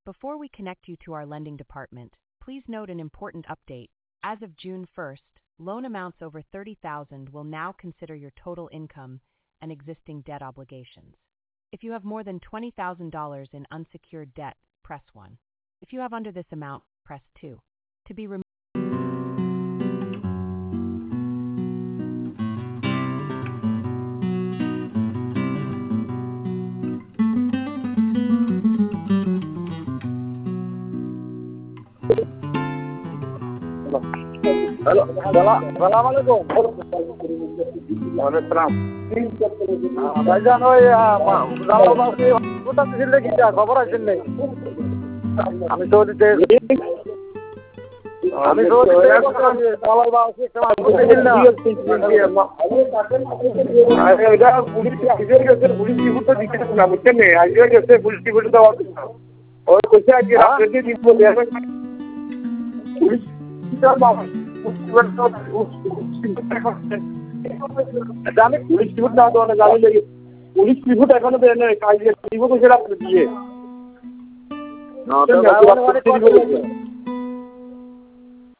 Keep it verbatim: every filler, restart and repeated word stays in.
Before we connect you to our lending department, please note an important update. As of June first, loan amounts over thirty thousand dollars will now consider your total income and existing debt obligations. If you have more than twenty thousand dollars in unsecured debt, press one. If you have under this amount, press two. To be removed. Hello सलाम वालेकुम वालेकुम भाईजान ওই জালালবাসী কোথা থেকে দেখি যা খবর আছে নেই আমি সৌদিতে আমি সৌদিতে জালালবাসী কেমন বুঝছেন না আরে এটা পুলিশ আইজে গেছে পুলিশ রিপোর্ট তো দিতে না বুঝছেন না আইজে গেছে পুলিশ রিপোর্ট দাও ওই কইছে আজকে রাতে দিন বলে পুলিশ আমি পুলিশ রিপোর্ট না দেওয়া জানি লেগে পুলিশ রিপোর্ট এখনো দেয় না কাজ রিপোর্ট সেটা দিয়ে